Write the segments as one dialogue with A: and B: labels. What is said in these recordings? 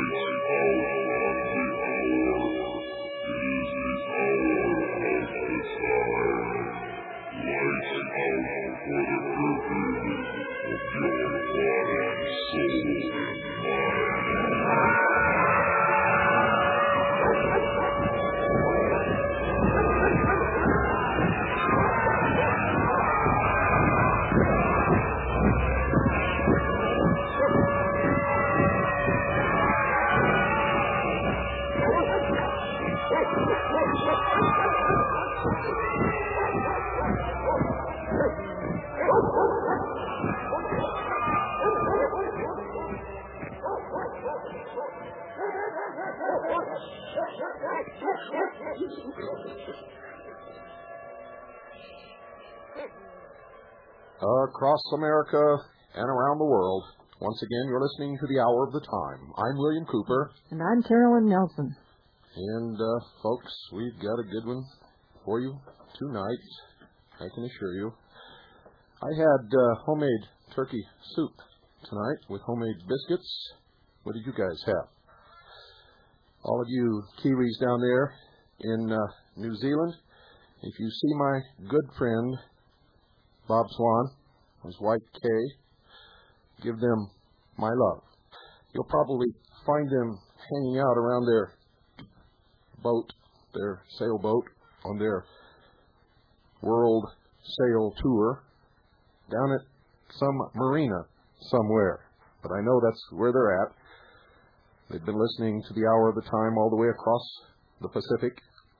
A: Across America and around the world, once again, you're listening to the Hour of the Time. I'm William Cooper.
B: And I'm Carolyn Nelson.
A: And, folks, we've got a good one for you tonight, I can assure you. I had homemade turkey soup tonight with homemade biscuits. What did you guys have? All of you Kiwis down there in New Zealand, if you see my good friend Bob Swan, his wife Kay, give them my love. You'll probably find them hanging out around their boat, their sailboat, on their world sail tour down at some marina somewhere. But I know that's where they're at. They've been listening to the Hour of the Time all the way across the Pacific.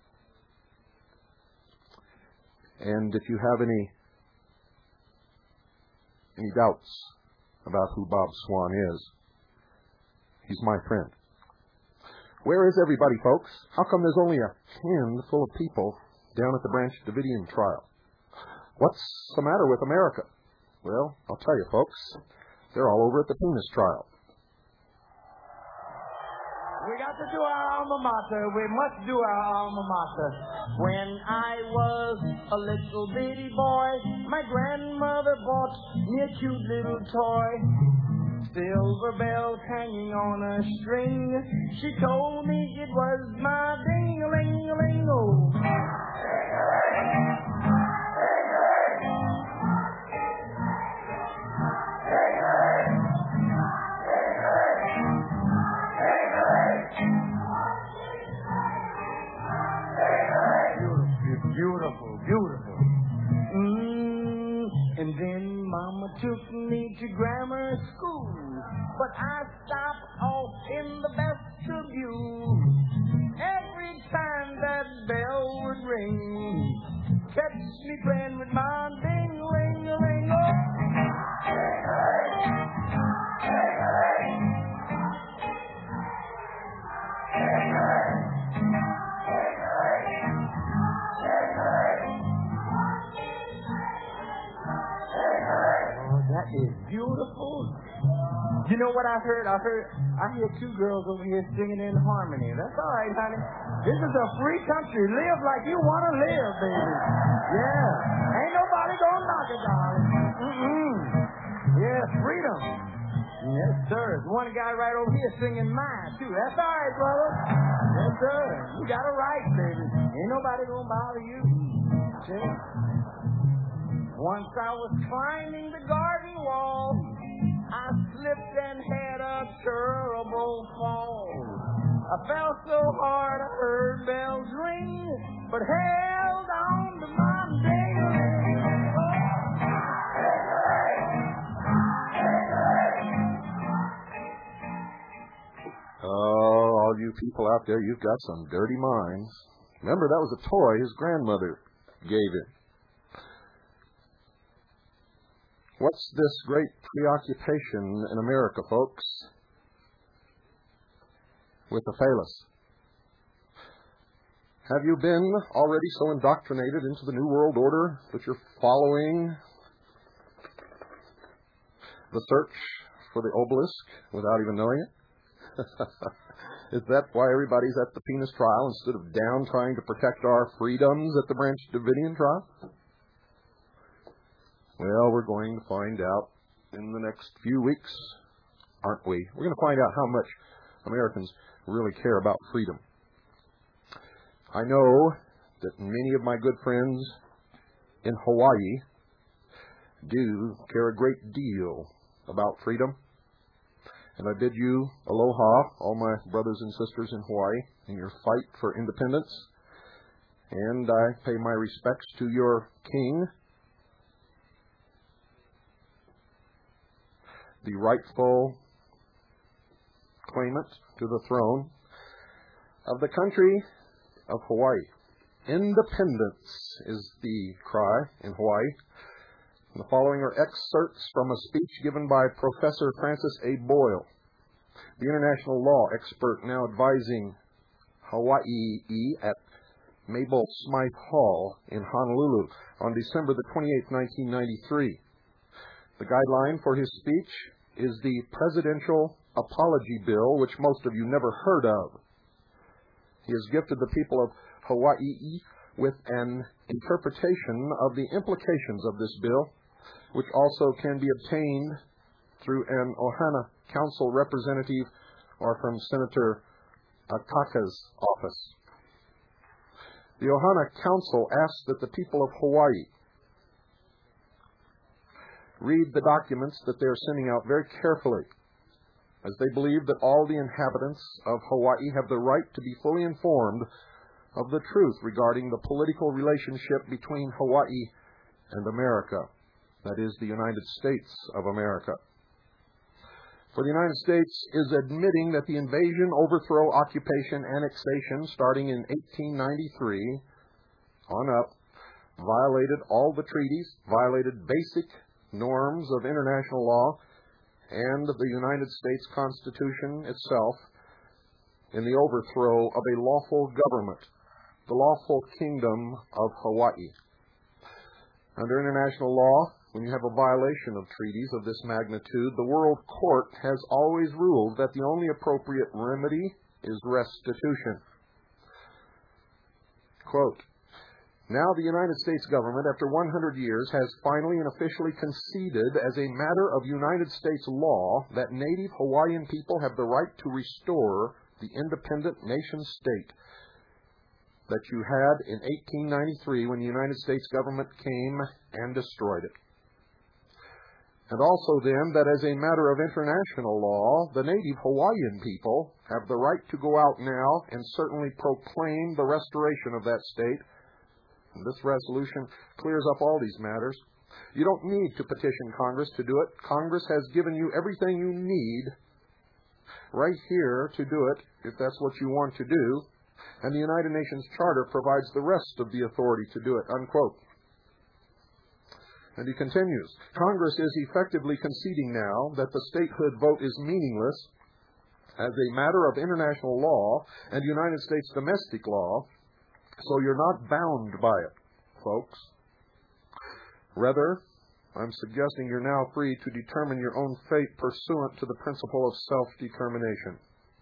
A: And if you have any doubts about who Bob Swan is, he's my friend. Where is everybody, folks? How come there's only a handful of people down at the Branch Davidian trial? What's the matter with America? Well, I'll tell you, folks. They're all over at the penis trial.
C: We got to do our alma mater. We must do our alma mater. When I was a little bitty boy, my grandmother bought me a cute little toy. Silver bells hanging on a string. She told me it was my ding-a-ling-a-ling-o. Beautiful, beautiful. And then Mama took me to grammar school, but I stopped off in the vestibule. Every time that bell would ring, catch me playing with my ding-a-ling-a-ling-o. That is beautiful. You know what I heard? I hear two girls over here singing in harmony. That's all right, honey. This is a free country. Live like you want to live, baby. Yeah. Ain't nobody gonna knock it, darling. Yeah, freedom. Yes, sir. There's one guy right over here singing mine, too. That's all right, brother. Yes, sir. You got a right, baby. Ain't nobody gonna bother you. Okay? Once I was climbing the garden wall, I slipped and had a terrible fall. I fell so hard I heard bells ring, but held on to my ding-a-ling.
A: Oh, all you people out there, you've got some dirty minds. Remember, that was a toy his grandmother gave him. What's this great preoccupation in America, folks, with the phallus? Have you been already so indoctrinated into the New World Order that you're following the search for the obelisk without even knowing it? Is that why everybody's at the penis trial instead of down trying to protect our freedoms at the Branch Davidian trial? Well, we're going to find out in the next few weeks, aren't we? We're going to find out how much Americans really care about freedom. I know that many of my good friends in Hawaii do care a great deal about freedom. And I bid you aloha, all my brothers and sisters in Hawaii, in your fight for independence. And I pay my respects to your king, the rightful claimant to the throne of the country of Hawaii. Independence is the cry in Hawaii. And the following are excerpts from a speech given by Professor Francis A. Boyle, the international law expert now advising Hawaii at Mabel Smythe Hall in Honolulu on December the 28th, 1993. The guideline for his speech is the Presidential Apology Bill, which most of you never heard of. He has gifted the people of Hawaii with an interpretation of the implications of this bill, which also can be obtained through an Ohana Council representative or from Senator Akaka's office. The Ohana Council asks that the people of Hawaii read the documents that they are sending out very carefully, as they believe that all the inhabitants of Hawaii have the right to be fully informed of the truth regarding the political relationship between Hawaii and America, that is, the United States of America. For the United States is admitting that the invasion, overthrow, occupation, annexation starting in 1893 on up violated all the treaties, violated basic norms of international law and the United States Constitution itself in the overthrow of a lawful government, the lawful kingdom of Hawaii. Under international law, when you have a violation of treaties of this magnitude, the World Court has always ruled that the only appropriate remedy is restitution. Quote, now the United States government, after 100 years, has finally and officially conceded as a matter of United States law that native Hawaiian people have the right to restore the independent nation-state that you had in 1893 when the United States government came and destroyed it. And also then that as a matter of international law, the native Hawaiian people have the right to go out now and certainly proclaim the restoration of that state. And this resolution clears up all these matters. You don't need to petition Congress to do it. Congress has given you everything you need right here to do it, if that's what you want to do. And the United Nations Charter provides the rest of the authority to do it, unquote. And he continues, Congress is effectively conceding now that the statehood vote is meaningless as a matter of international law and United States domestic law, so you're not bound by it, folks. Rather, I'm suggesting you're now free to determine your own fate pursuant to the principle of self-determination.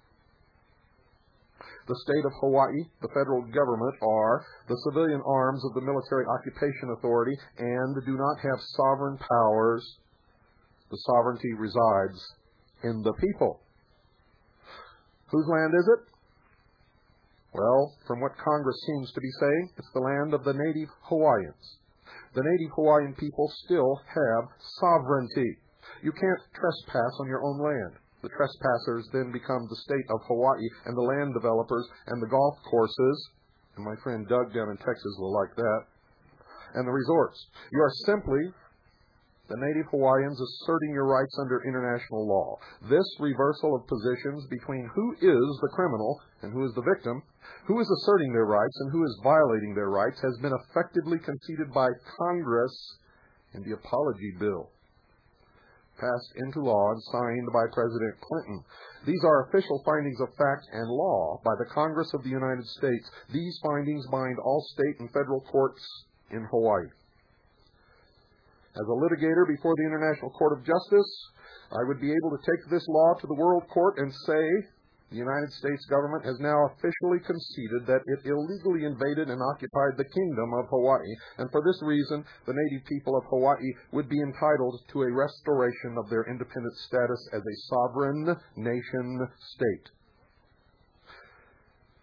A: The state of Hawaii, the federal government, are the civilian arms of the Military Occupation Authority and do not have sovereign powers. The sovereignty resides in the people. Whose land is it? Well, from what Congress seems to be saying, it's the land of the native Hawaiians. The native Hawaiian people still have sovereignty. You can't trespass on your own land. The trespassers then become the state of Hawaii and the land developers and the golf courses, and my friend Doug down in Texas will like that, and the resorts. You are simply the native Hawaiians asserting your rights under international law. This reversal of positions between who is the criminal and who is the victim, who is asserting their rights and who is violating their rights, has been effectively conceded by Congress in the Apology Bill, passed into law and signed by President Clinton. These are official findings of fact and law by the Congress of the United States. These findings bind all state and federal courts in Hawaii. As a litigator before the International Court of Justice, I would be able to take this law to the World Court and say the United States government has now officially conceded that it illegally invaded and occupied the Kingdom of Hawaii, and for this reason, the native people of Hawaii would be entitled to a restoration of their independent status as a sovereign nation state.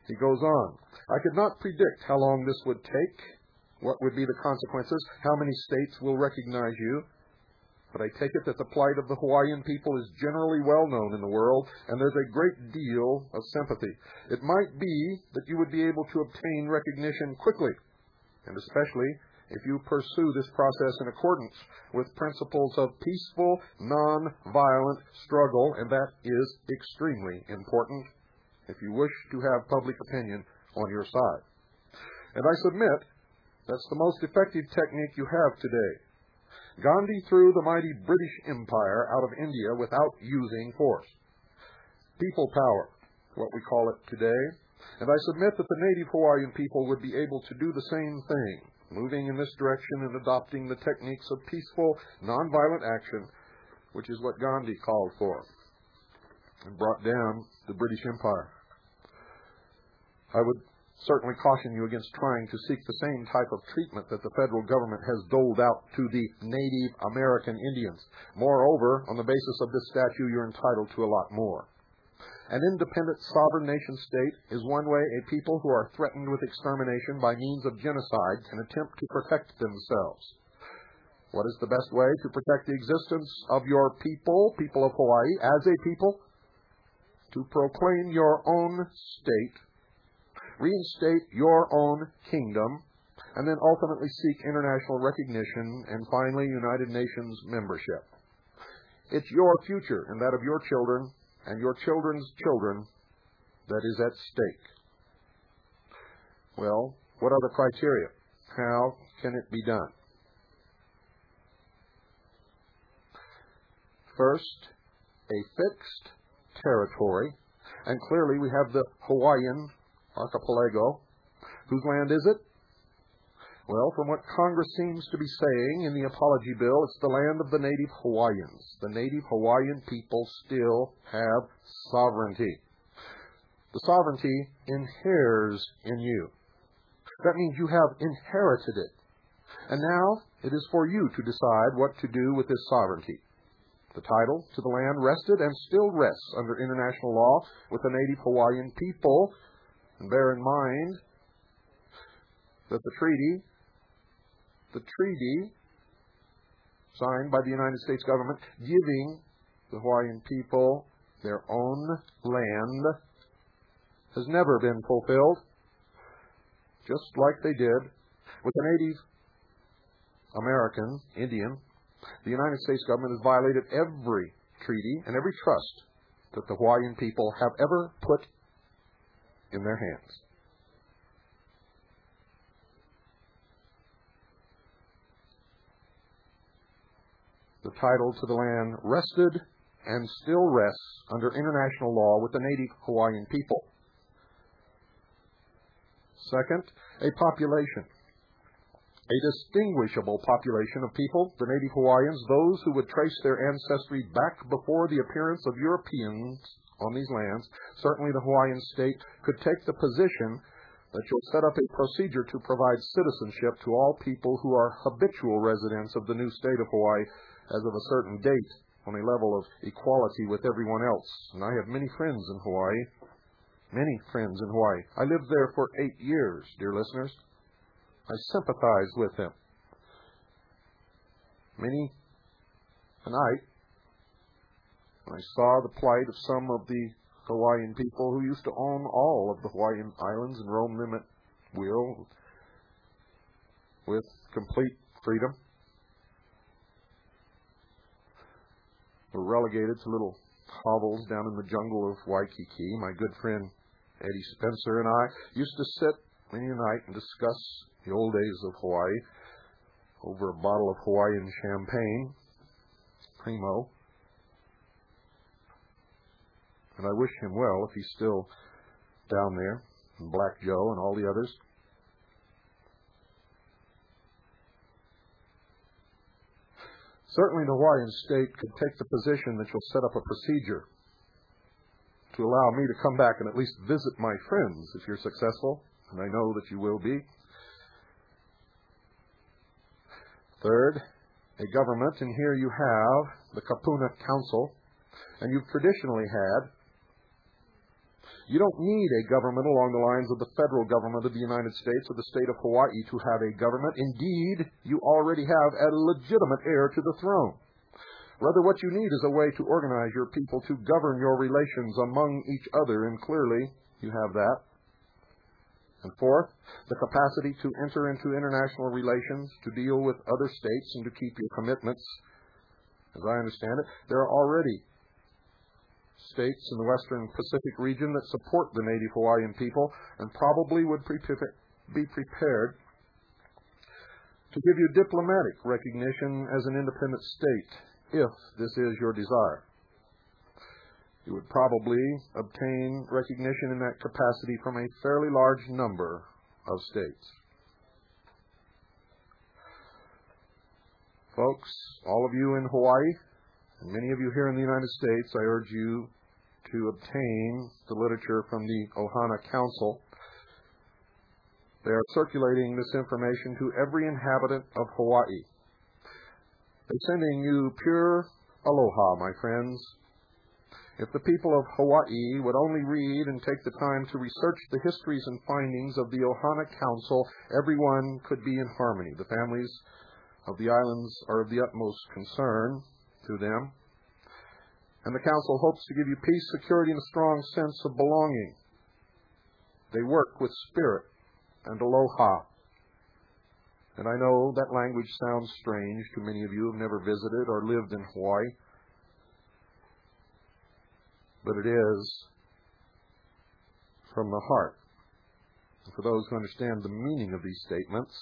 A: He goes on, I could not predict how long this would take, what would be the consequences, how many states will recognize you, but I take it that the plight of the Hawaiian people is generally well known in the world, and there's a great deal of sympathy. It might be that you would be able to obtain recognition quickly, and especially if you pursue this process in accordance with principles of peaceful, non-violent struggle, and that is extremely important if you wish to have public opinion on your side. And I submit that's the most effective technique you have today. Gandhi threw the mighty British Empire out of India without using force. People power, what we call it today, and I submit that the native Hawaiian people would be able to do the same thing, moving in this direction and adopting the techniques of peaceful, nonviolent action, which is what Gandhi called for, and brought down the British Empire. I would certainly caution you against trying to seek the same type of treatment that the federal government has doled out to the Native American Indians. Moreover, on the basis of this statute, you're entitled to a lot more. An independent sovereign nation state is one way a people who are threatened with extermination by means of genocide can attempt to protect themselves. What is the best way to protect the existence of your people, people of Hawaii, as a people? To proclaim your own state, reinstate your own kingdom, and then ultimately seek international recognition and finally United Nations membership. It's your future and that of your children and your children's children that is at stake. Well, what are the criteria? How can it be done? First, a fixed territory, and clearly we have the Hawaiian archipelago. Whose land is it? Well, from what Congress seems to be saying in the apology bill, it's the land of the native Hawaiians. The native Hawaiian people still have sovereignty. The sovereignty inheres in you. That means you have inherited it. And now it is for you to decide what to do with this sovereignty. The title to the land rested and still rests under international law with the native Hawaiian people. And bear in mind that the treaty signed by the United States government giving the Hawaiian people their own land has never been fulfilled, just like they did with the Native American Indian. The United States government has violated every treaty and every trust that the Hawaiian people have ever put in their hands. The title to the land rested and still rests under international law with the native Hawaiian people. Second, a population. A distinguishable population of people, the native Hawaiians, those who would trace their ancestry back before the appearance of Europeans on these lands. Certainly the Hawaiian state could take the position that you'll set up a procedure to provide citizenship to all people who are habitual residents of the new state of Hawaii as of a certain date on a level of equality with everyone else. And I have many friends in Hawaii. Many friends in Hawaii. I lived there for 8 years, dear listeners. I sympathize with them. Many a night, I saw the plight of some of the Hawaiian people who used to own all of the Hawaiian islands and roam them at will with complete freedom. Were relegated to little hovels down in the jungle of Waikiki. My good friend Eddie Spencer and I used to sit many a night and discuss the old days of Hawaii over a bottle of Hawaiian champagne, Primo. And I wish him well if he's still down there, and Black Joe and all the others. Certainly the Hawaiian state could take the position that you'll set up a procedure to allow me to come back and at least visit my friends if you're successful, and I know that you will be. Third, a government, and here you have the Kapuna Council, and you've traditionally had You don't need a government along the lines of the federal government of the United States or the state of Hawaii to have a government. Indeed, you already have a legitimate heir to the throne. Rather, what you need is a way to organize your people to govern your relations among each other, and clearly you have that. And fourth, the capacity to enter into international relations, to deal with other states, and to keep your commitments. As I understand it, there are already states in the Western Pacific region that support the native Hawaiian people and probably would be prepared to give you diplomatic recognition as an independent state, if this is your desire. You would probably obtain recognition in that capacity from a fairly large number of states. Folks, all of you in Hawaii, and many of you here in the United States, I urge you to obtain the literature from the Ohana Council. They are circulating this information to every inhabitant of Hawaii. They're sending you pure aloha, my friends. If the people of Hawaii would only read and take the time to research the histories and findings of the Ohana Council, everyone could be in harmony. The families of the islands are of the utmost concern to them. And the Council hopes to give you peace, security, and a strong sense of belonging. They work with spirit and aloha. And I know that language sounds strange to many of you who have never visited or lived in Hawaii. But it is from the heart. And for those who understand the meaning of these statements,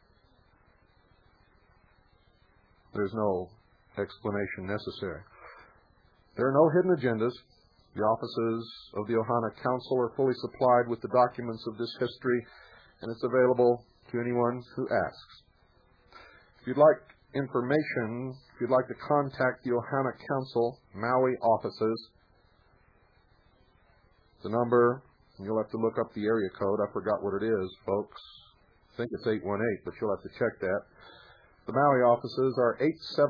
A: there's no explanation necessary. There are no hidden agendas. The offices of the Ohana Council are fully supplied with the documents of this history, and it's available to anyone who asks. If you'd like information, if you'd like to contact the Ohana Council Maui offices, the number, and you'll have to look up the area code. I forgot what it is, folks. I think it's 818, but you'll have to check that. The Maui offices are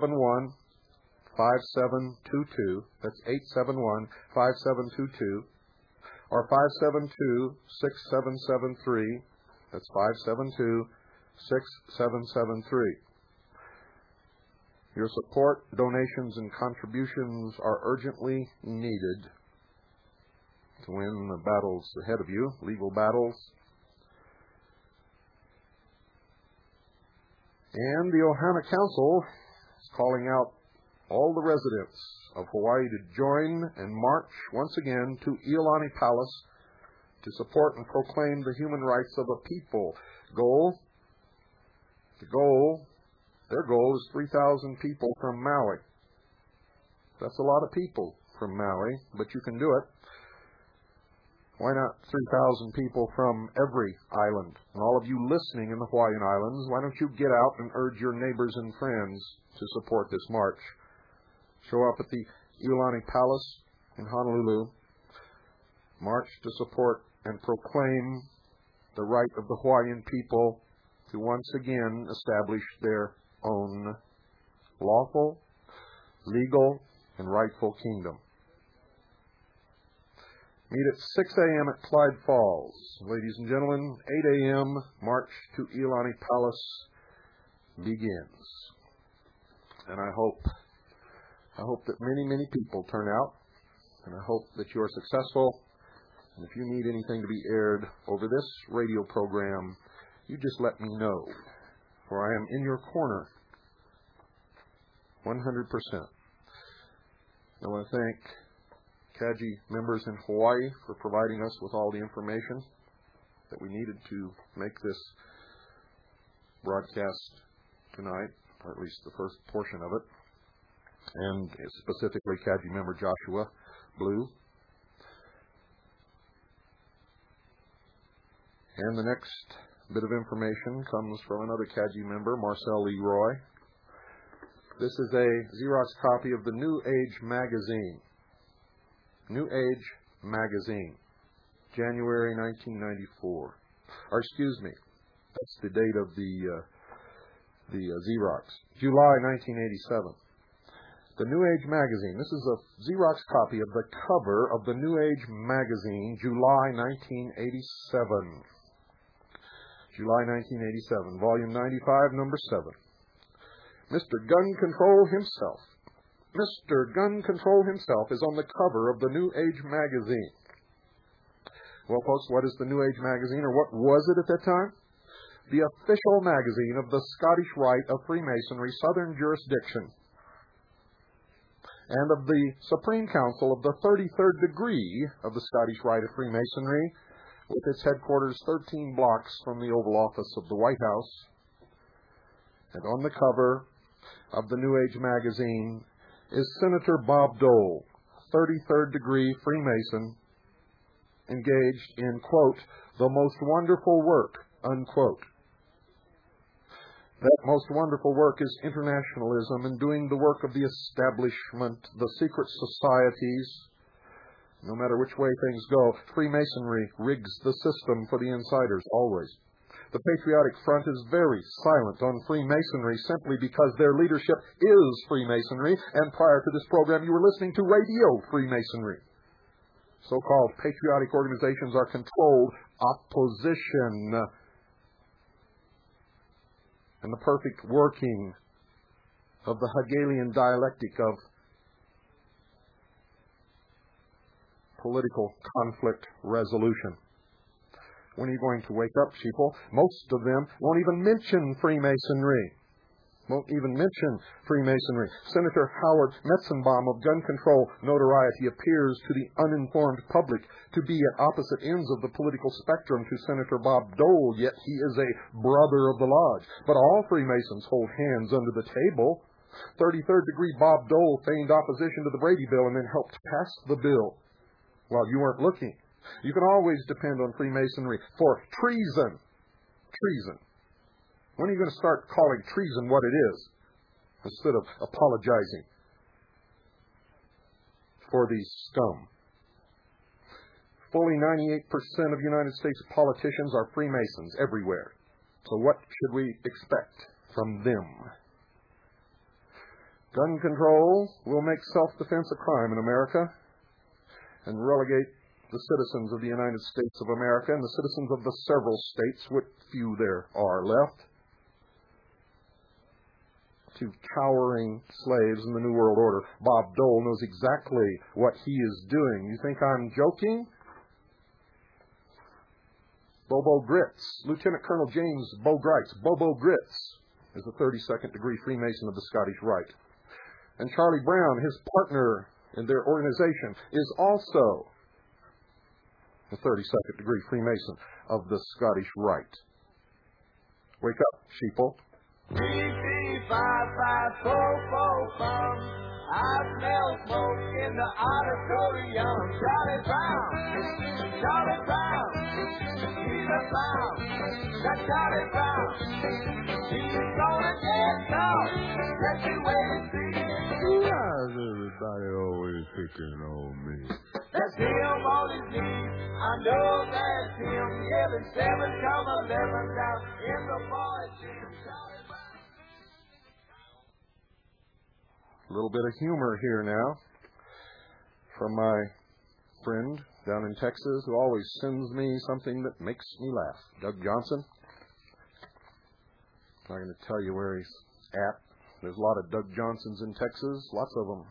A: 871-5722. That's 871-5722. Or 572-6773. That's 572-6773. Your support, donations, and contributions are urgently needed to win the battles ahead of you, legal battles. And the Ohana Council is calling out all the residents of Hawaii to join and march once again to Iolani Palace to support and proclaim the human rights of a people. Their goal is 3,000 people from Maui. That's a lot of people from Maui, but you can do it. Why not 3,000 people from every island? And all of you listening in the Hawaiian Islands, why don't you get out and urge your neighbors and friends to support this march? Show up at the Iolani Palace in Honolulu. March to support and proclaim the right of the Hawaiian people to once again establish their own lawful, legal, and rightful kingdom. Meet at 6 a.m. at Clyde Falls. Ladies and gentlemen, 8 a.m. march to Iolani Palace begins. And I hope that many, many people turn out, and I hope that you are successful. And if you need anything to be aired over this radio program, you just let me know, for I am in your corner 100%. I want to thank CAGI members in Hawaii for providing us with all the information that we needed to make this broadcast tonight, or at least the first portion of it, and specifically CAGI member Joshua Blue. And the next bit of information comes from another CAGI member, Marcel Leroy. This is a Xerox copy of the New Age magazine. New Age magazine, January 1994. Or excuse me, that's the date of the Xerox. July 1987. The New Age magazine. This is a Xerox copy of the cover of the New Age magazine, July 1987. July 1987, volume 95, number 7. Mr. Gun Control himself. Mr. Gun Control himself is on the cover of the New Age magazine. Well, folks, what is the New Age magazine, or what was it at that time? The official magazine of the Scottish Rite of Freemasonry, Southern Jurisdiction, and of the Supreme Council of the 33rd degree of the Scottish Rite of Freemasonry, with its headquarters 13 blocks from the Oval Office of the White House. And on the cover of the New Age magazine is Senator Bob Dole, 33rd degree Freemason, engaged in, quote, the most wonderful work, unquote. That most wonderful work is internationalism and doing the work of the establishment, the secret societies. No matter which way things go, Freemasonry rigs the system for the insiders, always. The Patriotic Front is very silent on Freemasonry simply because their leadership is Freemasonry, and prior to this program you were listening to Radio Freemasonry. So-called patriotic organizations are controlled opposition and the perfect working of the Hegelian dialectic of political conflict resolution. When are you going to wake up, sheeple? Most of them won't even mention Freemasonry. Senator Howard Metzenbaum of gun control notoriety appears to the uninformed public to be at opposite ends of the political spectrum to Senator Bob Dole, yet he is a brother of the lodge. But all Freemasons hold hands under the table. 33rd degree Bob Dole feigned opposition to the Brady Bill and then helped pass the bill while you weren't looking. You can always depend on Freemasonry for treason. Treason. When are you going to start calling treason what it is, instead of apologizing for these scum? Fully 98% of United States politicians are Freemasons everywhere. So what should we expect from them? Gun control will make self-defense a crime in America and relegate the citizens of the United States of America and the citizens of the several states, what few there are left, to cowering slaves in the New World Order. Bob Dole knows exactly what he is doing. You think I'm joking? Bobo Gritz, Lieutenant Colonel James Bo Gritz, Bobo Gritz, is a 32nd degree Freemason of the Scottish Rite. And Charlie Brown, his partner in their organization, is also a 32nd degree Freemason of the Scottish Rite. Wake up, sheeple.
C: 3-3-5-5-4-4-5. I smell smoke in the auditorium. Charlie Brown, Charlie Brown, he's a clown. That Charlie Brown, he's gonna get caught. Let's you wait and see.
B: Why is everybody always picking on me?
C: That's him on his knees. I know that's him. Yelling 7, 11 down in the boys' gym. Charlie Brown.
A: A little bit of humor here now from my friend down in Texas who always sends me something that makes me laugh. Doug Johnson. I'm not going to tell you where he's at. There's a lot of Doug Johnsons in Texas, lots of them.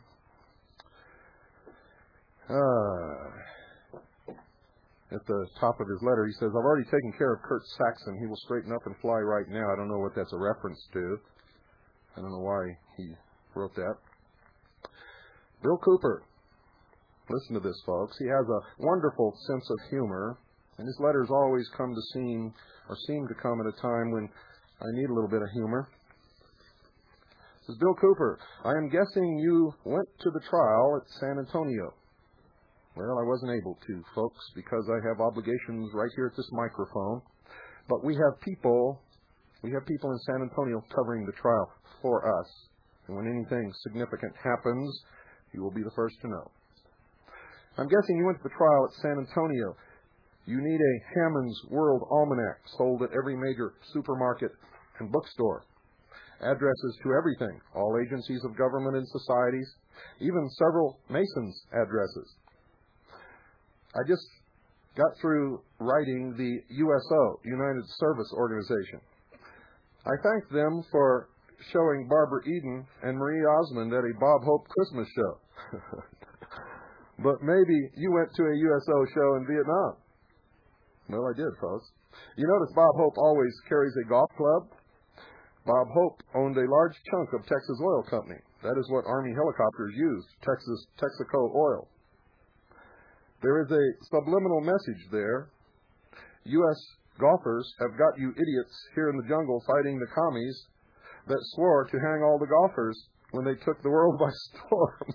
A: At the top of his letter, he says, I've already taken care of Kurt Saxon. He will straighten up and fly right now. I don't know what that's a reference to. I don't know why he wrote that. Bill Cooper. Listen to this, folks. He has a wonderful sense of humor, and his letters always seem to come at a time when I need a little bit of humor. This is Bill Cooper. I am guessing you went to the trial at San Antonio. Well, I wasn't able to, folks, because I have obligations right here at this microphone. But we have people in San Antonio covering the trial for us. And when anything significant happens, you will be the first to know. I'm guessing you went to the trial at San Antonio. You need a Hammond's World Almanac sold at every major supermarket and bookstore. addresses to everything, all agencies of government and societies, even several Masons' addresses. I just got through writing the USO, United Service Organization. I thank them for showing Barbara Eden and Marie Osmond at a Bob Hope Christmas show. But maybe you went to a USO show in Vietnam. Well, I did, folks. You notice Bob Hope always carries a golf club. Bob Hope owned a large chunk of Texas Oil Company. That is what Army helicopters used, Texaco Oil. There is a subliminal message there. U.S. golfers have got you idiots here in the jungle fighting the commies that swore to hang all the golfers when they took the world by storm.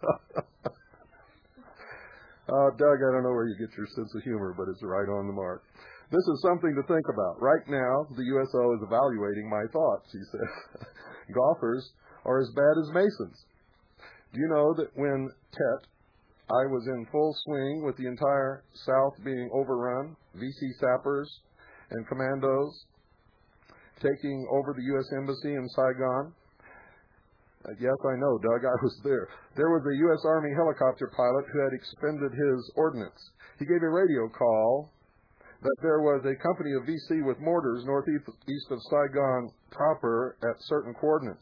A: Doug, I don't know where you get your sense of humor, but it's right on the mark. This is something to think about. Right now, the USO is evaluating my thoughts, he says. Golfers are as bad as Masons. Do you know that when Tet, I was in full swing with the entire South being overrun, VC sappers and commandos taking over the U.S. Embassy in Saigon? Yes, I know, Doug, I was there. There was a U.S. Army helicopter pilot who had expended his ordnance. He gave a radio call that there was a company of VC with mortars northeast of Saigon proper at certain coordinates.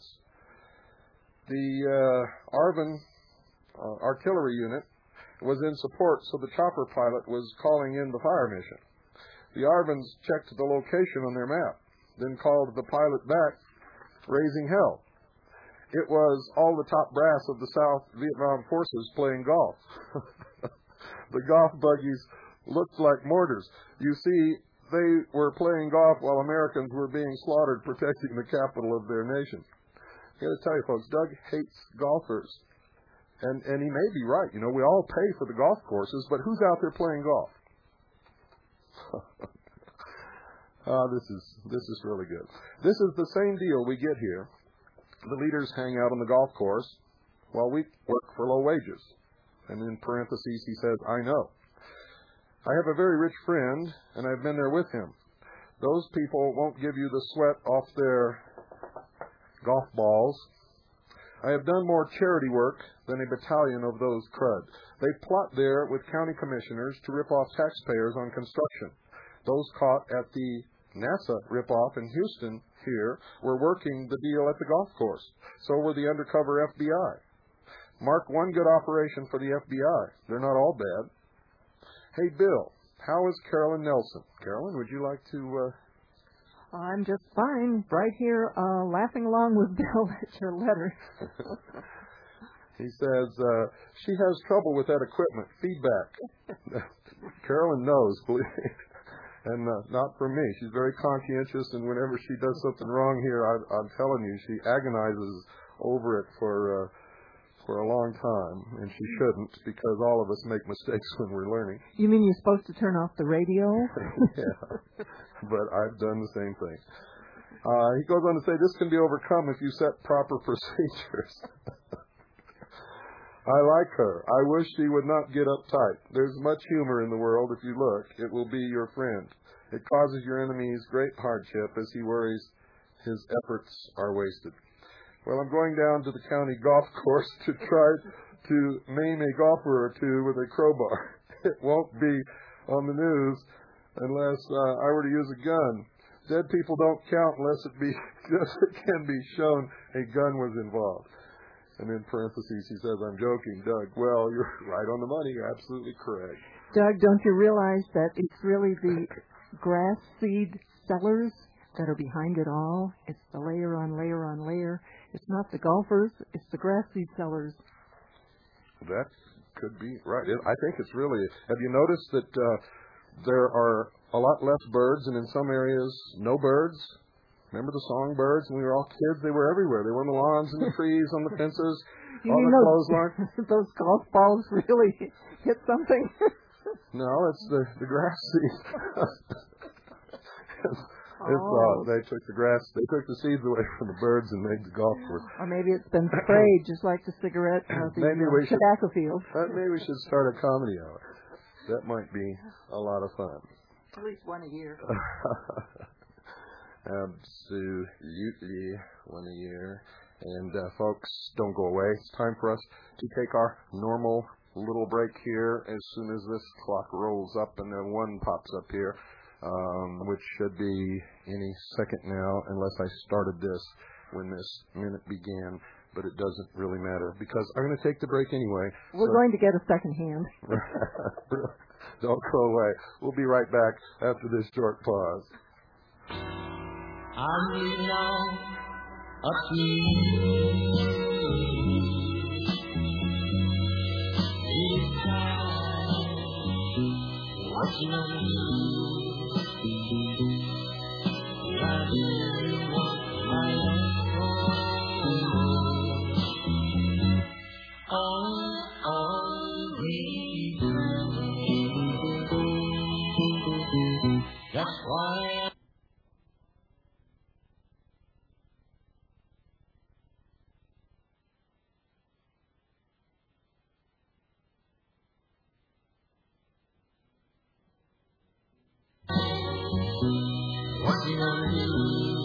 A: The ARVN artillery unit was in support, so the chopper pilot was calling in the fire mission. The ARVNs checked the location on their map, then called the pilot back, raising hell. It was all the top brass of the South Vietnam forces playing golf. The golf buggies looked like mortars. You see, they were playing golf while Americans were being slaughtered protecting the capital of their nation. I got to tell you, folks, Doug hates golfers. And he may be right. You know, we all pay for the golf courses, but who's out there playing golf? This is really good. This is the same deal we get here. The leaders hang out on the golf course while we work for low wages. And in parentheses, he says, I know. I have a very rich friend, and I've been there with him. Those people won't give you the sweat off their golf balls. I have done more charity work than a battalion of those crud. They plot there with county commissioners to rip off taxpayers on construction. Those caught at the NASA rip-off in Houston here were working the deal at the golf course. So were the undercover FBI. Mark one good operation for the FBI. They're not all bad. Hey, Bill, how is Carolyn Nelson? Carolyn, would you like to...
D: I'm just fine. Right here, laughing along with Bill at your letter.
A: He says, she has trouble with that equipment. Feedback. Carolyn knows, believe me. And not for me. She's very conscientious, and whenever she does something wrong here, I'm telling you, she agonizes over it for a long time, and she shouldn't, because all of us make mistakes when we're learning.
D: You mean you're supposed to turn off the radio?
A: Yeah, but I've done the same thing. He goes on to say, this can be overcome if you set proper procedures. I like her. I wish she would not get uptight. There's much humor in the world. If you look, it will be your friend. It causes your enemies great hardship as he worries his efforts are wasted. Well, I'm going down to the county golf course to try to maim a golfer or two with a crowbar. It won't be on the news unless I were to use a gun. Dead people don't count unless it can be shown a gun was involved. And in parentheses, he says, I'm joking, Doug. Well, you're right on the money. You're absolutely correct.
D: Doug, don't you realize that it's really the grass seed sellers that are behind it all? It's the layer on layer on layer. It's not the golfers. It's the grass seed sellers.
A: That could be right. I think it's really... Have you noticed that there are a lot less birds, and in some areas, no birds? Remember the songbirds? When we were all kids, they were everywhere. They were on the lawns and the trees, on the fences, on the clothesline.
D: Those golf balls really hit something?
A: No, it's the grass seeds. They took the seeds away from the birds and made the golf course.
D: Or maybe it's been sprayed, just like the cigarette or the tobacco field.
A: Maybe we should start a comedy hour. That might be a lot of fun.
D: At least one a year.
A: Absolutely, one a folks, don't go away. It's time for us to take our normal little break here as soon as this clock rolls up and then 1 pops up here, which should be any second now, unless I started this when this minute began. But it doesn't really matter because I'm going to take the break anyway.
D: We're going to get a second hand.
A: Don't go away. We'll be right back after this short pause.
E: I'm leaning on a tree. Each time, watching on the news. I really want my own. That's why working on you.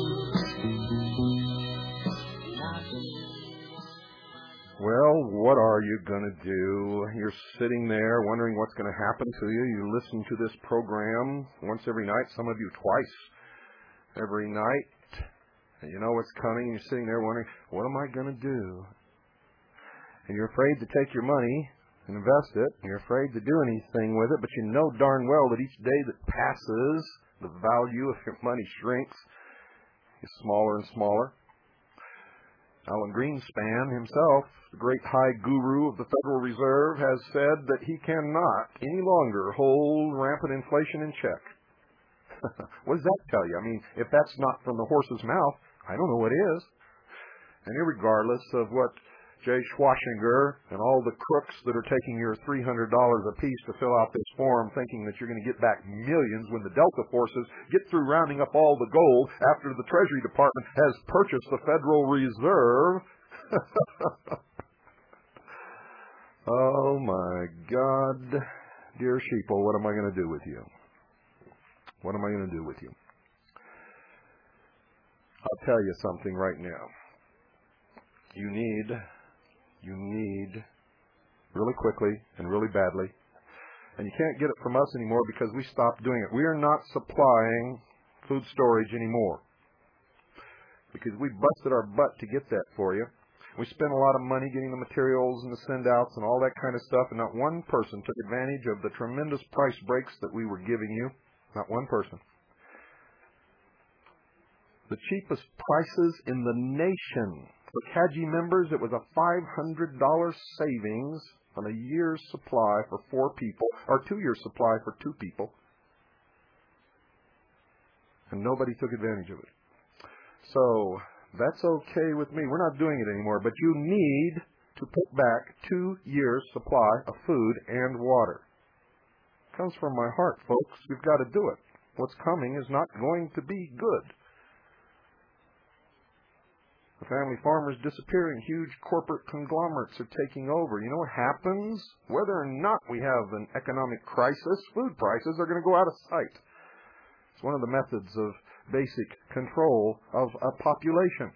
A: Well, what are you going to do? You're sitting there wondering what's going to happen to you. You listen to this program once every night, some of you twice every night. And you know what's coming, and you're sitting there wondering, what am I going to do? And you're afraid to take your money and invest it, and you're afraid to do anything with it, but you know darn well that each day that passes, the value of your money shrinks, is smaller and smaller. Alan Greenspan himself, the great high guru of the Federal Reserve, has said that he cannot any longer hold rampant inflation in check. What does that tell you? I mean, if that's not from the horse's mouth, I don't know what is. And irregardless of what Jay Schwashinger and all the crooks that are taking your $300 a piece to fill out this form thinking that you're going to get back millions when the Delta forces get through rounding up all the gold after the Treasury Department has purchased the Federal Reserve. Oh, my God. Dear sheeple, what am I going to do with you? What am I going to do with you? I'll tell you something right now. You need really quickly and really badly, and you can't get it from us anymore because we stopped doing it. We are not supplying food storage anymore because we busted our butt to get that for you. We spent a lot of money getting the materials and the send-outs and all that kind of stuff, and not one person took advantage of the tremendous price breaks that we were giving you. Not one person. The cheapest prices in the nation. For CAGI members, it was a $500 savings on a year's supply for 4 people, or 2 years' supply for 2 people. And nobody took advantage of it. So, that's okay with me. We're not doing it anymore, but you need to put back 2 years' supply of food and water. It comes from my heart, folks. We've got to do it. What's coming is not going to be good. The family farmers disappearing. Huge corporate conglomerates are taking over. You know what happens? Whether or not we have an economic crisis, food prices are going to go out of sight. It's one of the methods of basic control of a population,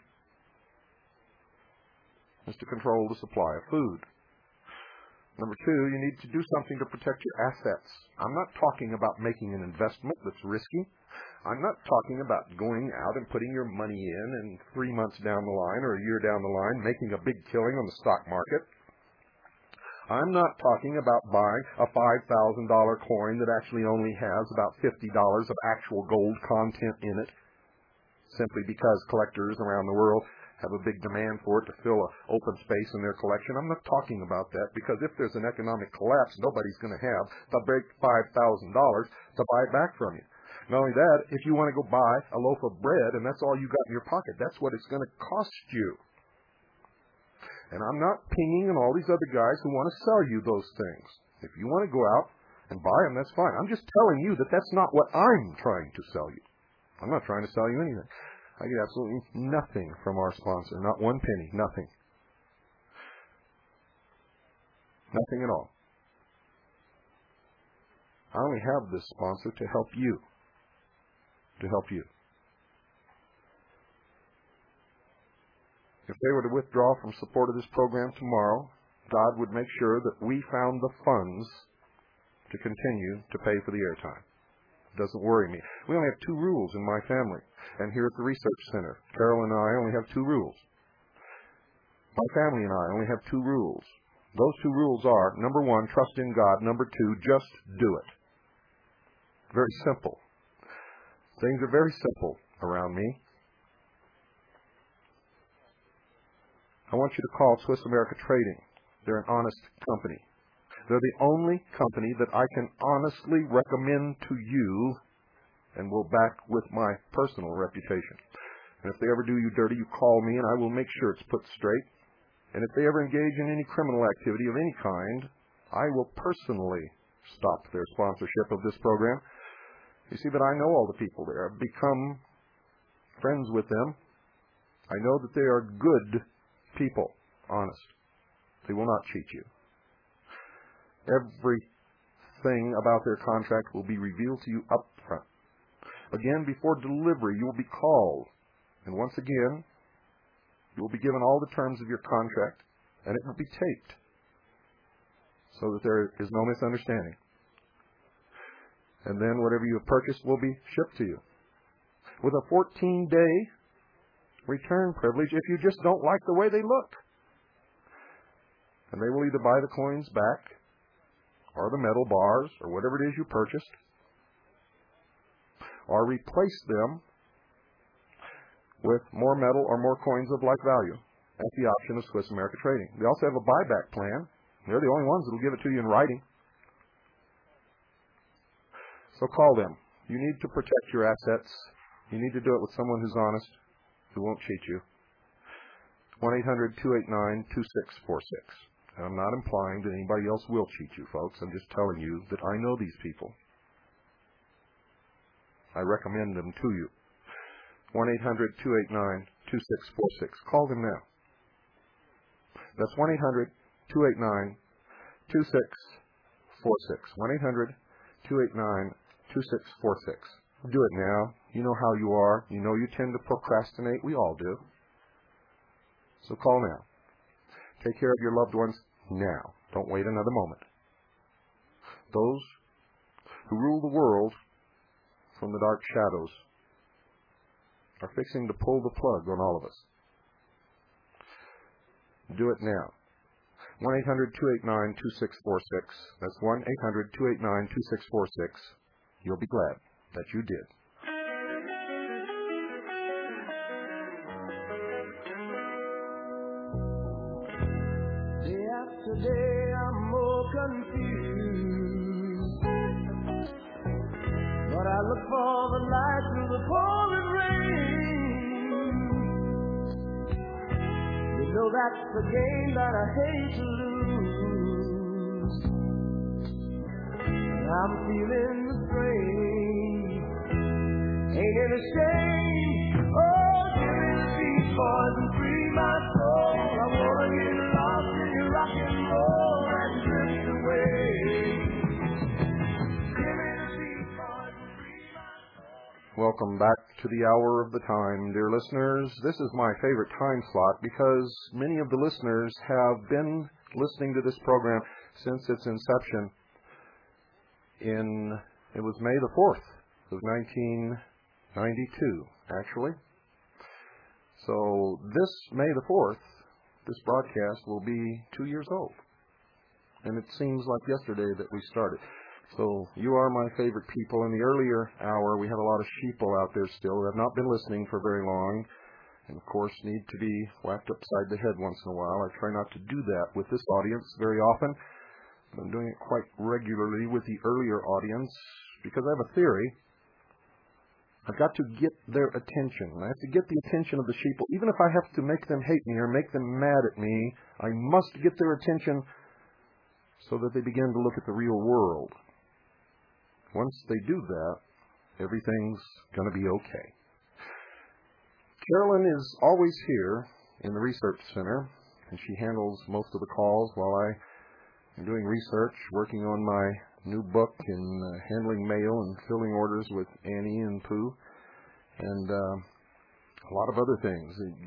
A: is to control the supply of food. Number 2, you need to do something to protect your assets. I'm not talking about making an investment that's risky. I'm not talking about going out and putting your money in and 3 months down the line or a year down the line making a big killing on the stock market. I'm not talking about buying a $5,000 coin that actually only has about $50 of actual gold content in it, simply because collectors around the world have a big demand for it to fill an open space in their collection. I'm not talking about that, because if there's an economic collapse, nobody's going to have the big $5,000 to buy it back from you. Not only that, if you want to go buy a loaf of bread and that's all you got in your pocket, that's what it's going to cost you. And I'm not pinging on all these other guys who want to sell you those things. If you want to go out and buy them, that's fine. I'm just telling you that that's not what I'm trying to sell you. I'm not trying to sell you anything. I get absolutely nothing from our sponsor. Not one penny. Nothing. Nothing at all. I only have this sponsor to help you. To help you. If if they were to withdraw from support of this program tomorrow, God would make sure that we found the funds to continue to pay for the airtime. It doesn't worry me. We only have 2 rules in my family. And here at the Research Center, Carol and I only have 2 rules. My family and I only have 2 rules. Those 2 rules are, number 1, trust in God. Number 2, just do it. Very simple. Things are very simple around me. I want you to call Swiss America Trading. They're an honest company. They're the only company that I can honestly recommend to you and will back with my personal reputation. And if they ever do you dirty, you call me and I will make sure it's put straight. And if they ever engage in any criminal activity of any kind, I will personally stop their sponsorship of this program. You see, but I know all the people there. I've become friends with them. I know that they are good people, honest. They will not cheat you. Everything about their contract will be revealed to you up front. Again, before delivery, you will be called. And once again, you will be given all the terms of your contract, and it will be taped so that there is no misunderstanding. And then whatever you have purchased will be shipped to you with a 14-day return privilege if you just don't like the way they look. And they will either buy the coins back or the metal bars or whatever it is you purchased, or replace them with more metal or more coins of like value at the option of Swiss America Trading. They also have a buyback plan. They're the only ones that will give it to you in writing. So call them. You need to protect your assets. You need to do it with someone who's honest, who won't cheat you. 1-800-289-2646. I'm not implying that anybody else will cheat you, folks. I'm just telling you that I know these people. I recommend them to you. 1-800-289-2646. Call them now. That's 1-800-289-2646. 1-800-289-2646. Do it now. You know how you are. You know you tend to procrastinate. We all do. So call now. Take care of your loved ones now. Don't wait another moment. Those who rule the world from the dark shadows are fixing to pull the plug on all of us. Do it now. 1-800-289-2646. That's 1-800-289-2646. You'll be glad that you did.
F: Day after day, I'm more confused. But I look for the light through the pouring rain. You know that's the game that I hate to lose. And I'm feeling the strain. Ain't it a shame? Oh, give me the beat, boys, and free my soul. I wanna get lost in your rock and roll and drift away. Give me the beat, boys, and free my soul.
A: Welcome back to the hour of the time, dear listeners. This is my favorite time slot because many of the listeners have been listening to this program since its inception. It was May the 4th of 1992, actually. So this May the 4th, this broadcast will be 2 years old. And it seems like yesterday that we started. So you are my favorite people. In the earlier hour, we had a lot of sheeple out there still that have not been listening for very long and, of course, need to be whacked upside the head once in a while. I try not to do that with this audience very often. I'm doing it quite regularly with the earlier audience because I have a theory. I've got to get their attention. I have to get the attention of the sheeple. Even if I have to make them hate me or make them mad at me, I must get their attention so that they begin to look at the real world. Once they do that, everything's going to be okay. Carolyn is always here in the Research Center, and she handles most of the calls while I am doing research, working on my new book and handling mail and filling orders with Annie and Pooh, and a lot of other things.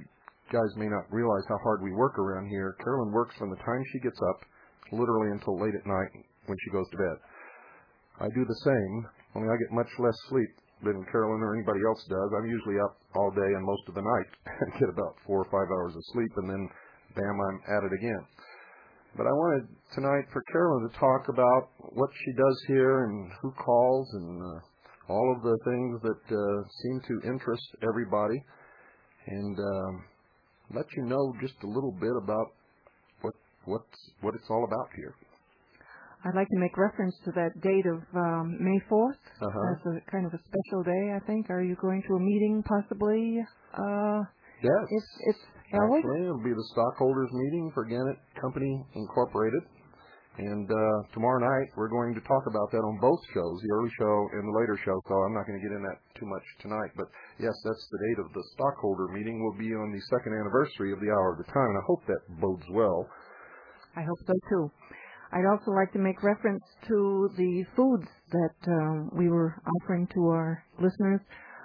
A: guys may not realize how hard we work around here. Carolyn works from the time she gets up, literally until late at night when she goes to bed. I do the same, only I get much less sleep than Carolyn or anybody else does. I'm usually up all day and most of the night. I get about 4 or 5 hours of sleep, and then, bam, I'm at it again. But I wanted tonight for Carolyn to talk about what she does here and who calls and all of the things that seem to interest everybody, and let you know just a little bit about what it's all about here.
D: I'd like to make reference to that date of May 4th.
A: Uh-huh.
D: That's a kind of a special day, I think. Are you going to a meeting possibly?
A: Yes.
D: It's held?
A: Actually, it'll be the stockholders meeting for Gannett Company Incorporated. And tomorrow night, we're going to talk about that on both shows, the early show and the later show, so I'm not going to get in that too much tonight. But, yes, that's the date of the stockholder meeting. Will be on the second anniversary of the Hour of the Time, and I hope that bodes well.
D: I hope so, too. I'd also like to make reference to the foods that we were offering to our listeners.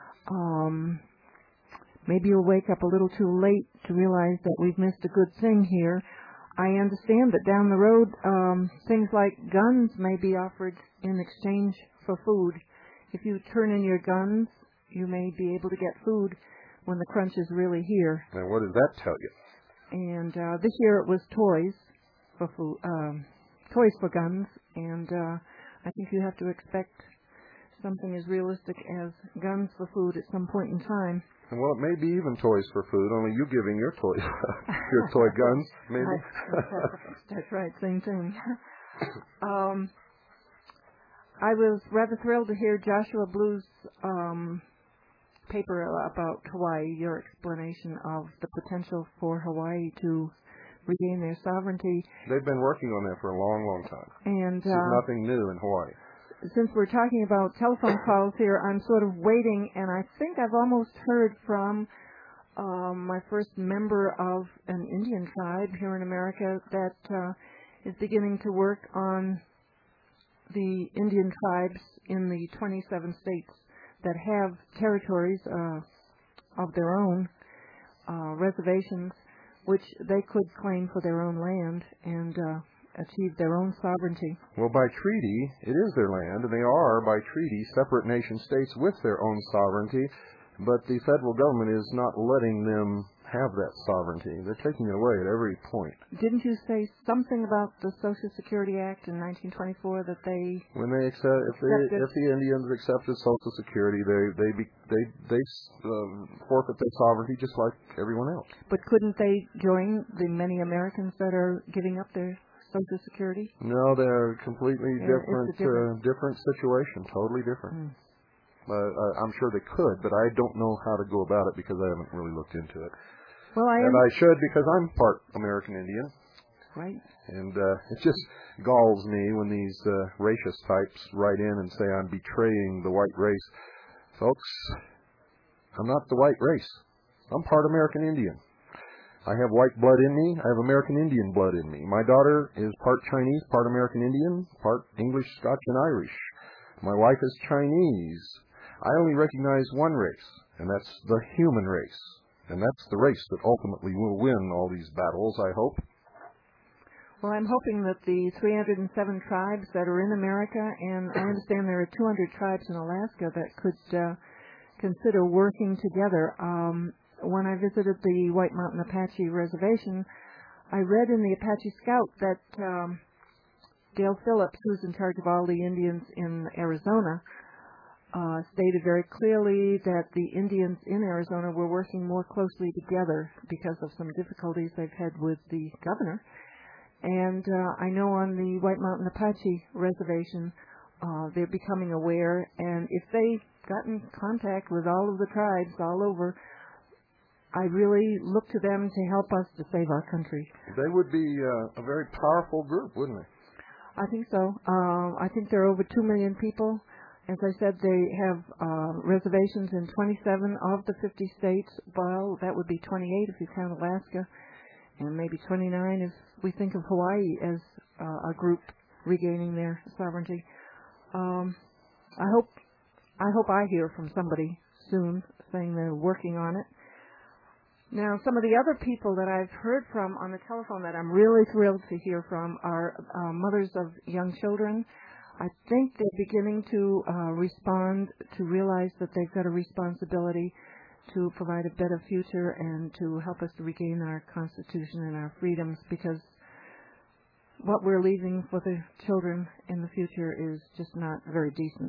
D: Maybe you'll wake up a little too late to realize that we've missed a good thing here. I understand that down the road, things like guns may be offered in exchange for food. If you turn in your guns, you may be able to get food when the crunch is really here.
A: And what does that tell you?
D: And this year it was toys for food, toys for guns, and I think you have to expect something as realistic as guns for food at some point in time.
A: Well, it may be even toys for food, only you giving your toys, your toy guns, maybe.
D: That's right, same thing. I was rather thrilled to hear Joshua Blue's paper about Hawaii, your explanation of the potential for Hawaii to regain their sovereignty.
A: They've been working on that for a long, long time.
D: And
A: this is nothing new in Hawaii.
D: Since we're talking about telephone calls here, I'm sort of waiting, and I think I've almost heard from my first member of an Indian tribe here in America that is beginning to work on the Indian tribes in the 27 states that have territories of their own, reservations, which they could claim for their own land and achieve their own sovereignty.
A: Well, by treaty, it is their land, and they are, by treaty, separate nation states with their own sovereignty, but the federal government is not letting them have that sovereignty. They're taking it away at every point.
D: Didn't you say something about the Social Security Act in 1924 that they...
A: When they accept, if the Indians accepted Social Security, they forfeit their sovereignty just like everyone else.
D: But couldn't they join the many Americans that are giving up their Social Security?
A: No, they're completely different situation, totally different. I'm sure they could, but I don't know how to go about it because I haven't really looked into it.
D: Well, I
A: should because I'm part American Indian.
D: Right.
A: And it just galls me when these racist types write in and say I'm betraying the white race. Folks, I'm not the white race. I'm part American Indian. I have white blood in me. I have American Indian blood in me. My daughter is part Chinese, part American Indian, part English, Scotch, and Irish. My wife is Chinese. I only recognize one race, and that's the human race. And that's the race that ultimately will win all these battles, I hope.
D: Well, I'm hoping that the 307 tribes that are in America, and I understand there are 200 tribes in Alaska that could consider working together. When I visited the White Mountain Apache Reservation, I read in the Apache Scout that Dale Phillips, who's in charge of all the Indians in Arizona, stated very clearly that the Indians in Arizona were working more closely together because of some difficulties they've had with the governor. And I know on the White Mountain Apache Reservation, they're becoming aware, and if they got in contact with all of the tribes all over, I really look to them to help us to save our country.
A: They would be a very powerful group, wouldn't they?
D: I think so. I think there are over 2 million people. As I said, they have reservations in 27 of the 50 states. Well, that would be 28 if you count Alaska, and maybe 29 if we think of Hawaii as a group regaining their sovereignty. I hope I hear from somebody soon saying they're working on it. Now, some of the other people that I've heard from on the telephone that I'm really thrilled to hear from are mothers of young children. I think they're beginning to respond, to realize that they've got a responsibility to provide a better future and to help us to regain our Constitution and our freedoms, because what we're leaving for the children in the future is just not very decent.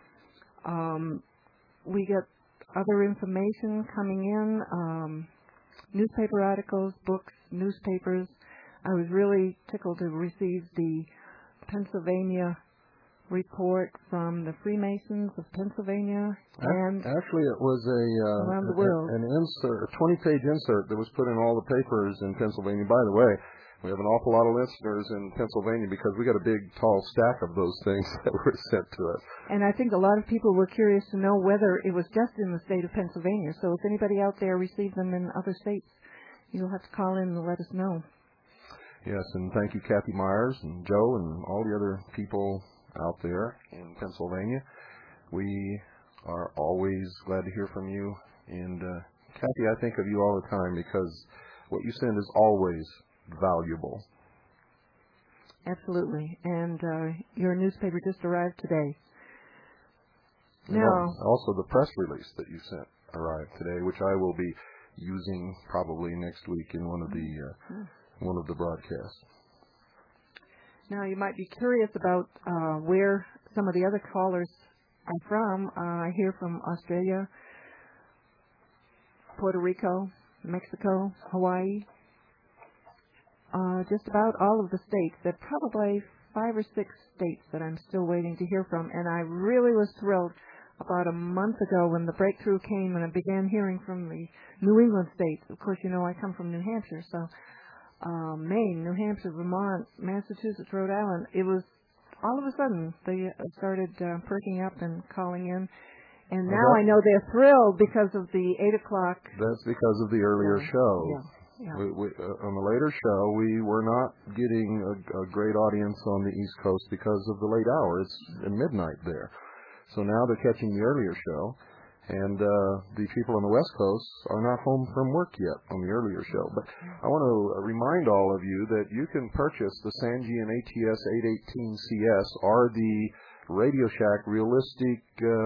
D: We get other information coming in, newspaper articles, books, newspapers. I was really tickled to receive the Pennsylvania report from the Freemasons of Pennsylvania, and
A: actually it was
D: around the world.
A: an insert, a 20-page insert that was put in all the papers in Pennsylvania. By the way, we have an awful lot of listeners in Pennsylvania because we got a big, tall stack of those things that were sent to us.
D: And I think a lot of people were curious to know whether it was just in the state of Pennsylvania. So if anybody out there received them in other states, you'll have to call in and let us know.
A: Yes, and thank you, Kathy Myers and Joe and all the other people out there in Pennsylvania. We are always glad to hear from you. And Kathy, I think of you all the time because what you send is always valuable.
D: Absolutely. And your newspaper just arrived today.
A: And
D: now,
A: also the press release that you sent arrived today, which I will be using probably next week in one of the broadcasts.
D: Now, you might be curious about where some of the other callers are from. I hear from Australia, Puerto Rico, Mexico, Hawaii, just about all of the states. There are probably 5 or 6 states that I'm still waiting to hear from, and I really was thrilled about a month ago when the breakthrough came and I began hearing from the New England states. Of course, you know I come from New Hampshire, so Maine, New Hampshire, Vermont, Massachusetts, Rhode Island. It was all of a sudden they started perking up and calling in. And now I know they're thrilled because of the 8 o'clock.
A: That's because of the earlier show.
D: Yeah.
A: On the later show, we were not getting a great audience on the East Coast because of the late hour. It's midnight there. So now they're catching the earlier show. And the people on the West Coast are not home from work yet on the earlier show. But I want to remind all of you that you can purchase the Sangean ATS 818CS or the Radio Shack Realistic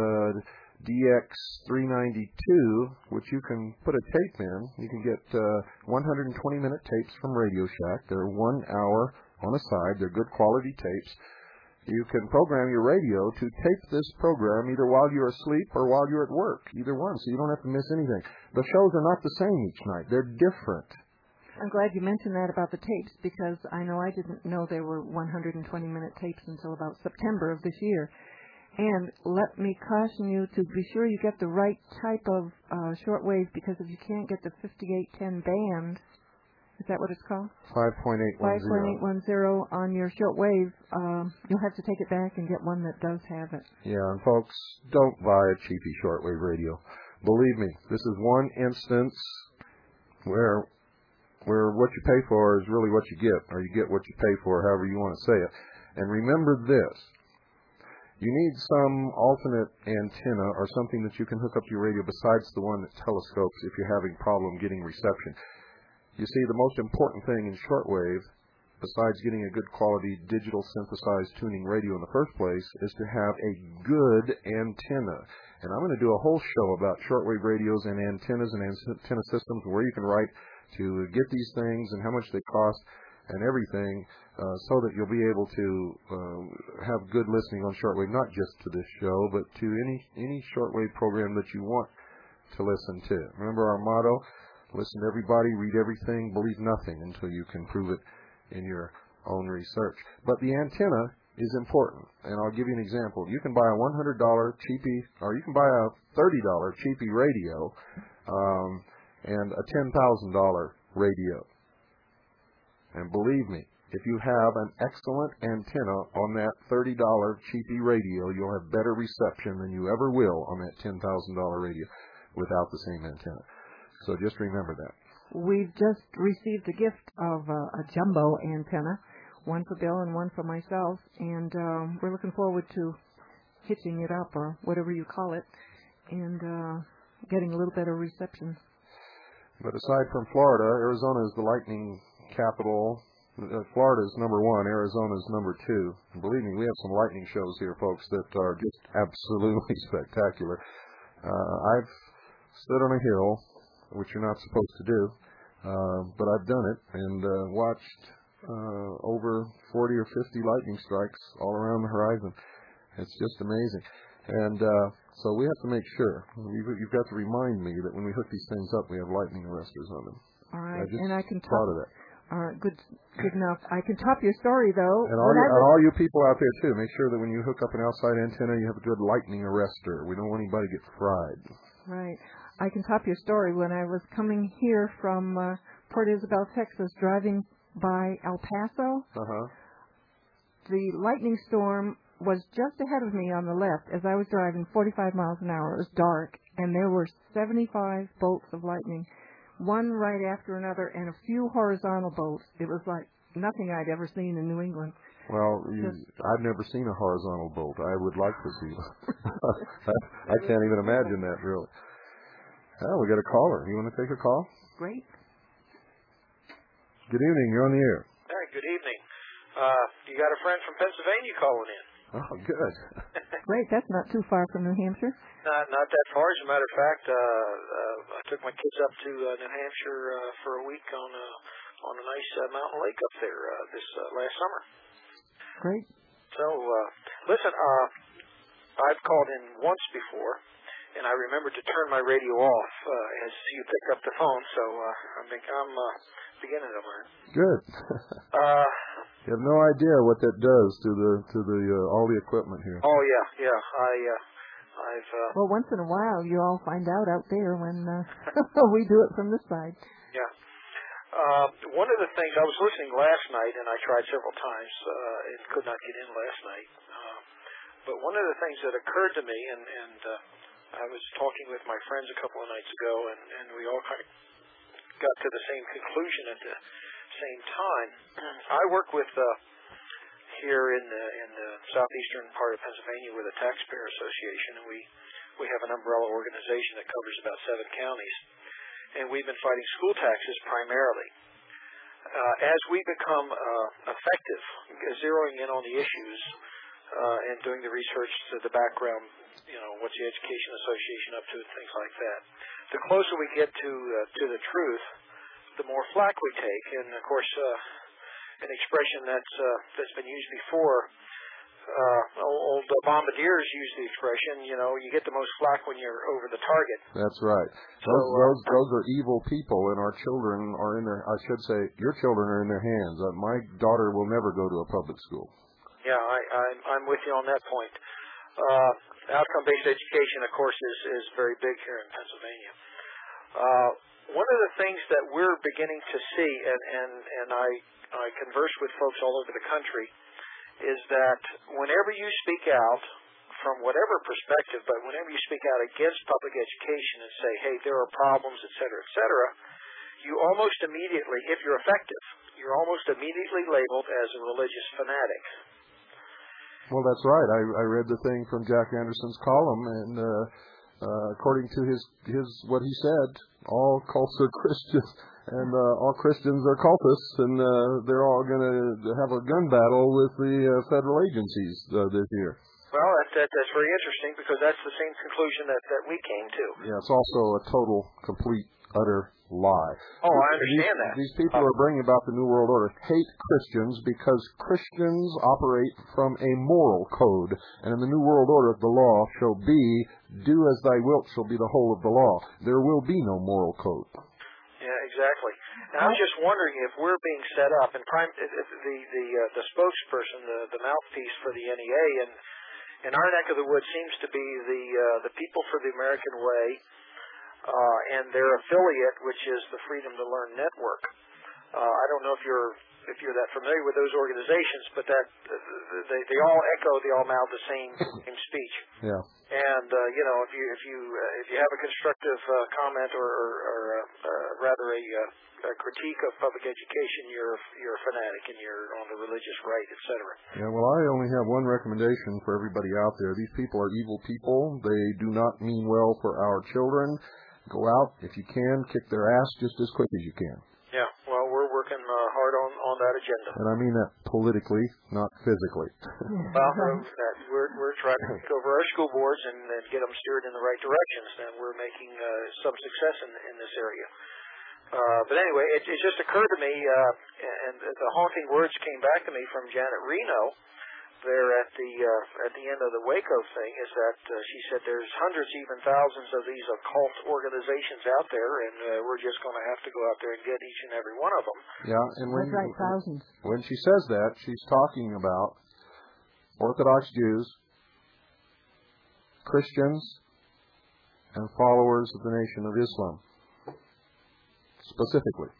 A: DX392, which you can put a tape in. You can get 120-minute tapes from Radio Shack. They're 1 hour on a side. They're good quality tapes. You can program your radio to tape this program either while you're asleep or while you're at work, either one, so you don't have to miss anything. The shows are not the same each night. They're different.
D: I'm glad you mentioned that about the tapes, because I know I didn't know there were 120-minute tapes until about September of this year. And let me caution you to be sure you get the right type of shortwave, because if you can't get the 5810 band, is that what it's called?
A: 5.810.
D: 5.810 on your shortwave. You'll have to take it back and get one that does have it.
A: Yeah, and folks, don't buy a cheapy shortwave radio. Believe me, this is one instance where what you pay for is really what you get, or you get what you pay for, however you want to say it. And remember this. You need some alternate antenna or something that you can hook up to your radio besides the one that telescopes if you're having problem getting reception. You see, the most important thing in shortwave, besides getting a good quality digital synthesized tuning radio in the first place, is to have a good antenna. And I'm going to do a whole show about shortwave radios and antennas and antenna systems, where you can write to get these things and how much they cost and everything, so that you'll be able to have good listening on shortwave, not just to this show, but to any shortwave program that you want to listen to. Remember our motto? Listen to everybody, read everything, believe nothing until you can prove it in your own research. But the antenna is important, and I'll give you an example. You can buy a $100 cheapy, or you can buy a $30 cheapy radio, and a $10,000 radio. And believe me, if you have an excellent antenna on that $30 cheapy radio, you'll have better reception than you ever will on that $10,000 radio without the same antenna. So just remember that.
D: We've just received a gift of a jumbo antenna, one for Bill and one for myself, and we're looking forward to hitching it up, or whatever you call it, and getting a little better reception.
A: But aside from Florida, Arizona is the lightning capital. Florida is number 1. Arizona is number 2. And believe me, we have some lightning shows here, folks, that are just absolutely spectacular. I've stood on a hill, which you're not supposed to do, but I've done it and watched over 40 or 50 lightning strikes all around the horizon. It's just amazing. And so we have to make sure. You've got to remind me that when we hook these things up, we have lightning arresters on them.
D: All right,
A: I just
D: and I can
A: thought of that.
D: All right, good enough. I can top your story, though.
A: And all you people out there, too, make sure that when you hook up an outside antenna, you have a good lightning arrestor. We don't want anybody to get fried.
D: Right. I can top your story. When I was coming here from Port Isabel, Texas, driving by El Paso, the lightning storm was just ahead of me on the left as I was driving 45 miles an hour. It was dark, and there were 75 bolts of lightning, one right after another, and a few horizontal bolts. It was like nothing I'd ever seen in New England.
A: Well, I've never seen a horizontal bolt. I would like to see one. I can't even imagine that, really. Oh, we got a caller. You want to take a call?
D: Great.
A: Good evening. You're on the air.
G: All right, good evening. You got a friend from Pennsylvania calling in.
A: Oh, good.
D: Great. That's not too far from New Hampshire.
G: Not that far. As a matter of fact, I took my kids up to New Hampshire for a week on a nice mountain lake up there this last summer.
D: Great.
G: So, listen, I've called in once before, and I remembered to turn my radio off as you picked up the phone, so I'm beginning to learn.
A: Good. You have no idea what that does to the all the equipment here.
G: Oh yeah. I've
D: well, once in a while you all find out there when we do it from this side.
G: Yeah. One of the things I was listening last night, and I tried several times and could not get in last night. But one of the things that occurred to me, and I was talking with my friends a couple of nights ago, and we all kind of got to the same conclusion at the same time. I work with here in the southeastern part of Pennsylvania with the Taxpayer Association, and we have an umbrella organization that covers about 7 counties, and we've been fighting school taxes primarily. As we become effective, zeroing in on the issues and doing the research to the background, what's the Education Association up to, and things like that, the closer we get to the truth, the more flack we take. And of course, an expression that's been used before, old bombardiers use the expression, you get the most flack when you're over the target.
A: That's right. Those are evil people, and our children are in their, I should say, your children are in their hands. My daughter will never go to a public school.
G: Yeah, I'm with you on that point. Outcome-based education, of course, is very big here in Pennsylvania. One of the things that we're beginning to see, and I converse with folks all over the country, is that whenever you speak out, from whatever perspective, but whenever you speak out against public education and say, hey, there are problems, et cetera, you almost immediately, if you're effective, you're almost immediately labeled as a religious fanatic.
A: Well, that's right. I read the thing from Jack Anderson's column, and according to his what he said, all cults are Christians, and all Christians are cultists, and they're all going to have a gun battle with the federal agencies this year.
G: Well, that's very interesting, because that's the same conclusion that we came to.
A: Yeah, it's also a total, complete, utter lie.
G: Oh, I understand that.
A: These people are bringing about the New World Order hate Christians because Christians operate from a moral code. And in the New World Order, the law shall be, do as thy wilt shall be the whole of the law. There will be no moral code.
G: Yeah, exactly. And I'm just wondering if we're being set up, and the spokesperson, the mouthpiece for the NEA, and in our neck of the woods seems to be the People for the American Way, and their affiliate, which is the Freedom to Learn Network. I don't know if you're that familiar with those organizations, but that they all echo, they all mouth the same speech.
A: Yeah.
G: And if you have a constructive comment or rather a critique of public education, you're a fanatic and you're on the religious right, etc.
A: Yeah, well, I only have one recommendation for everybody out there. These people are evil people. They do not mean well for our children. Go out, if you can, kick their ass just as quick as you can.
G: Yeah, well, we're working hard on that agenda.
A: And I mean that politically, not physically.
G: Well, we're trying to take over our school boards and get them steered in the right directions, and we're making some success in this area. But anyway, it just occurred to me, and the haunting words came back to me from Janet Reno there at the end of the Waco thing, is that she said there's hundreds, even thousands of these occult organizations out there, and we're just going to have to go out there and get each and every one of them.
A: Yeah, and
D: that's right, thousands.
A: When she says that, she's talking about Orthodox Jews, Christians, and followers of the Nation of Islam, specifically.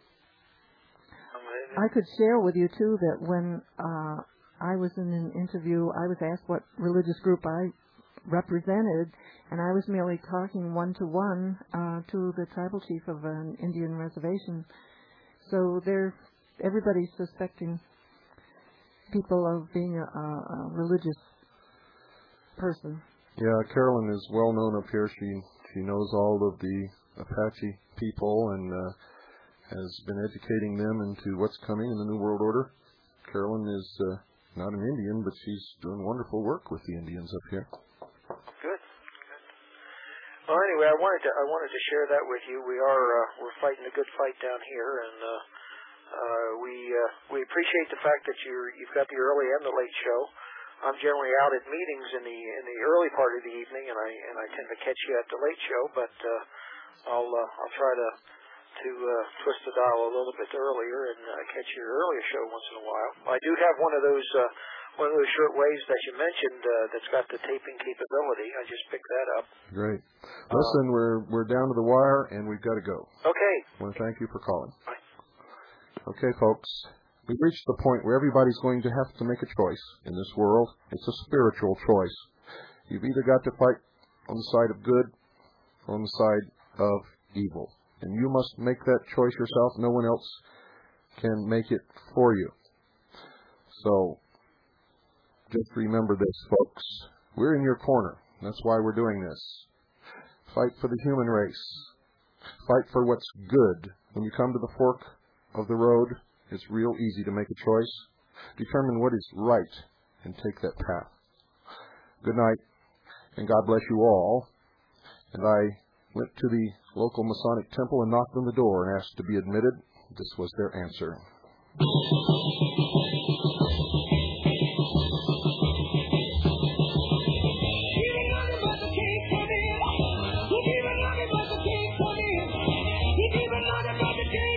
D: I could share with you, too, that when I was in an interview, I was asked what religious group I represented, and I was merely talking one-to-one to the tribal chief of an Indian reservation. So everybody's suspecting people of being a religious person.
A: Yeah, Carolyn is well known up here. She knows all of the Apache people and has been educating them into what's coming in the New World Order. Carolyn is not an Indian, but she's doing wonderful work with the Indians up here.
G: Good. Well, anyway, I wanted to share that with you. We're fighting a good fight down here, and we appreciate the fact that you've got the early and the late show. I'm generally out at meetings in the early part of the evening, and I tend to catch you at the late show. But I'll try to twist the dial a little bit earlier and catch your earlier show once in a while. I do have one of those short waves that you mentioned that's got the taping capability. I just picked that up.
A: Great. Listen, we're down to the wire and we've got to go.
G: Okay.
A: I want to thank you for calling.
G: Bye.
A: Okay, folks. We've reached the point where everybody's going to have to make a choice in this world. It's a spiritual choice. You've either got to fight on the side of good or on the side of evil. And you must make that choice yourself. No one else can make it for you. So, just remember this, folks. We're in your corner. That's why we're doing this. Fight for the human race. Fight for what's good. When you come to the fork of the road, it's real easy to make a choice. Determine what is right and take that path. Good night, and God bless you all. And I went to the local Masonic temple and knocked on the door and asked to be admitted. This was their answer.
F: He